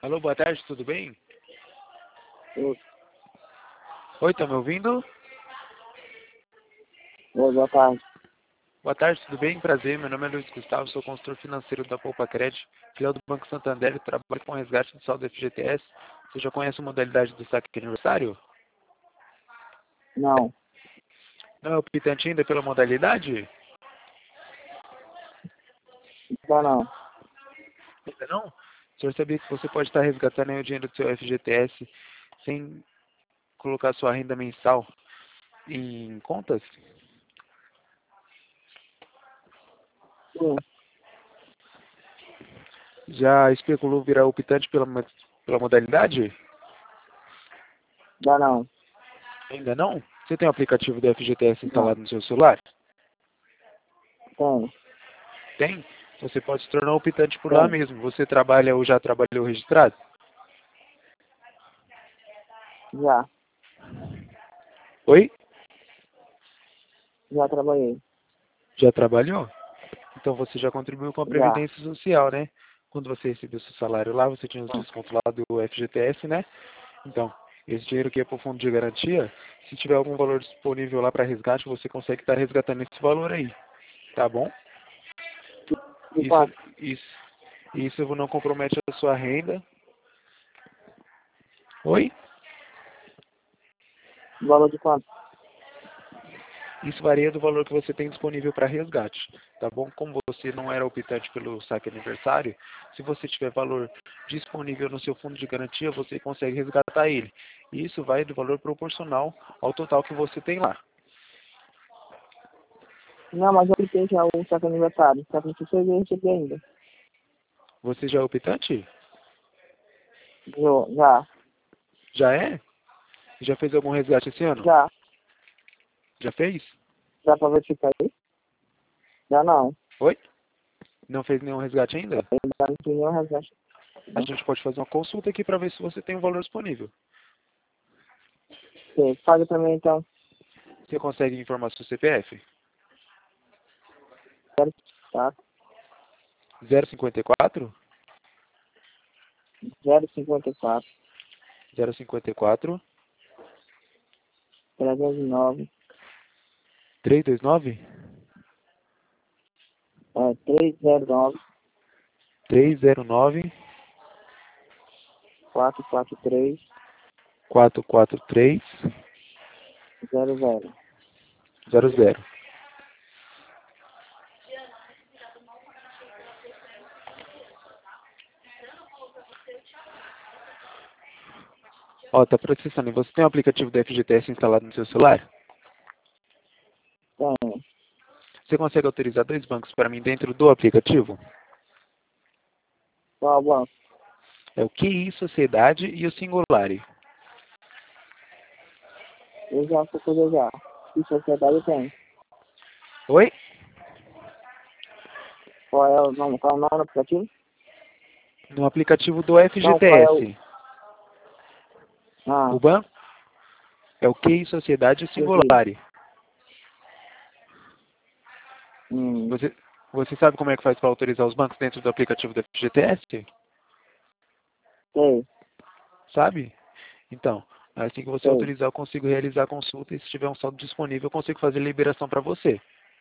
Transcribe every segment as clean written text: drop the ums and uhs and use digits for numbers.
Alô, boa tarde, tudo bem? Oi, Oi, tá me ouvindo? boa tarde. Boa tarde, tudo bem? Prazer, meu nome é Luiz Gustavo, sou consultor financeiro da Poupa Crédito, filial do Banco Santander e trabalho com resgate de saldo FGTS. Você já conhece a modalidade do saque de aniversário? Não, Não é optante ainda pela modalidade? não. Ainda não? O senhor sabia que você pode estar resgatando aí o dinheiro do seu FGTS sem colocar sua renda mensal em contas? Sim, Já especulou virar optante pela modalidade? não. Ainda não? Você tem o aplicativo do FGTS Não, instalado no seu celular? tem, Tem? Você pode se tornar optante por lá tem. mesmo. Você trabalha ou já trabalhou registrado? Já, Oi? já trabalhei. Já trabalhou? Então você já contribuiu com a Já. Previdência Social, né? Quando você recebeu seu salário lá, você tinha os descontos lá do FGTS, né? Então, esse dinheiro que é para o fundo de garantia, se tiver algum valor disponível lá para resgate, você consegue estar resgatando esse valor aí, tá bom? De Isso, quanto? isso, isso não compromete a sua renda. Oi? Valor de quanto? Isso varia do valor que você tem disponível para resgate, tá bom? Como você não era optante pelo saque aniversário, se você tiver valor disponível no seu fundo de garantia, você consegue resgatar ele. E isso vai do valor proporcional ao total que você tem lá. Não, mas eu apliquei já o saque aniversário. Só que não sei se eu recebi ainda. Você já é optante? Já, Já é? Já fez algum resgate esse ano? já. Já fez? Dá pra verificar aí? Já não. Oi? Não fez nenhum resgate ainda? Ainda não tem nenhum resgate. A gente pode fazer uma consulta aqui para ver se você tem um valor disponível. Ok, paga pra mim então. Você consegue informar seu CPF? Tá? 054 054 054 309 329 309 309 443 443 00. 00. Ó, tá processando. E você tem o aplicativo do FGTS instalado no seu celular? Tem. Você consegue autorizar dois bancos para mim dentro do aplicativo? Qual banco? É o QI Sociedade e o Singulari. Eu já procurei já. E sociedade tem. Oi? Qual é o nome? Qual é o nome do aplicativo? No aplicativo do Não, qual é o. FGTS. Ah, O banco é o QI Sociedade e o entendi. Singulari. Hum, Você sabe como é que faz para autorizar os bancos dentro do aplicativo do FGTS? sei, Sabe? Então, assim que você sei. autorizar, eu consigo realizar a consulta e se tiver um saldo disponível, eu consigo fazer a liberação para você.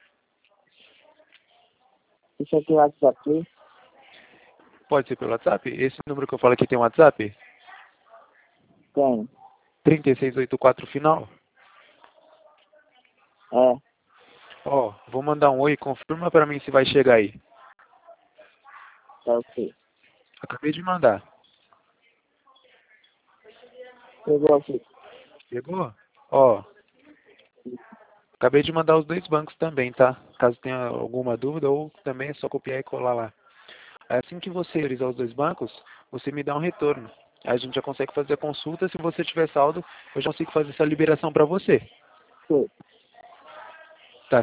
Isso aqui é WhatsApp aqui? Pode ser pelo WhatsApp? Esse número que eu falo aqui tem um WhatsApp? Tem. 3684 final? É, Ó, vou mandar um oi, confirma para mim se vai chegar aí. tá ok. Acabei de mandar. Pegou aqui. Chegou? Ó, acabei de mandar os dois bancos também, tá? Caso tenha alguma dúvida, ou também é só copiar e colar lá. Assim que você autorizar os dois bancos, você me dá um retorno. Aí a gente já consegue fazer a consulta. Se você tiver saldo, eu já consigo fazer essa liberação para você. Sei.